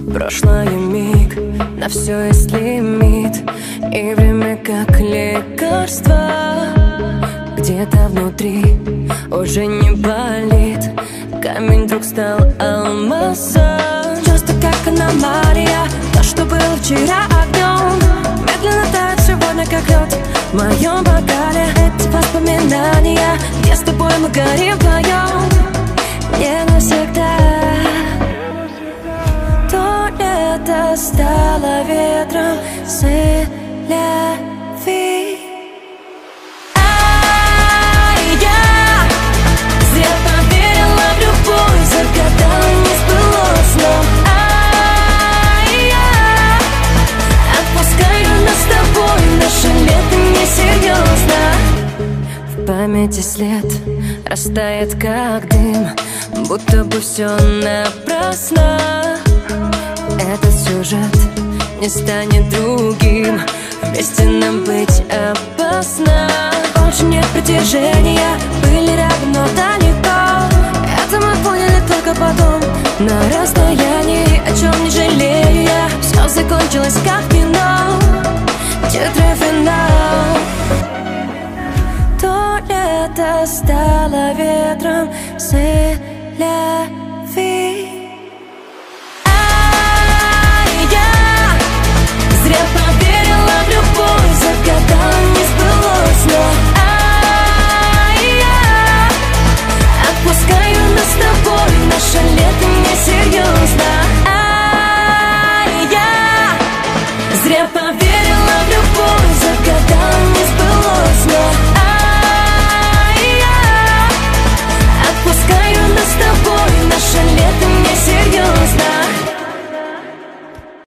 Прошлое миг, на все есть лимит, и время как лекарство. Где-то внутри уже не болит, камень вдруг стал алмазом. Чувство как аномалия, то, что было вчера огнем, медленно тает сегодня как лед в моем бокале. Эти воспоминания, где с тобой мы горим вдвоем, не навсегда. То лето стало ветром, c'est la vie. Я поверила в любовь, загадала, не сбылось, но отпускаю нас с тобой, наше лето несерьезно. В памяти след растает как дым, будто бы все напрасно. Этот сюжет не станет другим, вместе нам быть опасно. Больше нет притяжения, были рядом, но далеко. Это мы поняли только потом, на расстоянии, о чем не жалею я. Все закончилось как кино, титры финал. То лето стало ветром, c'est la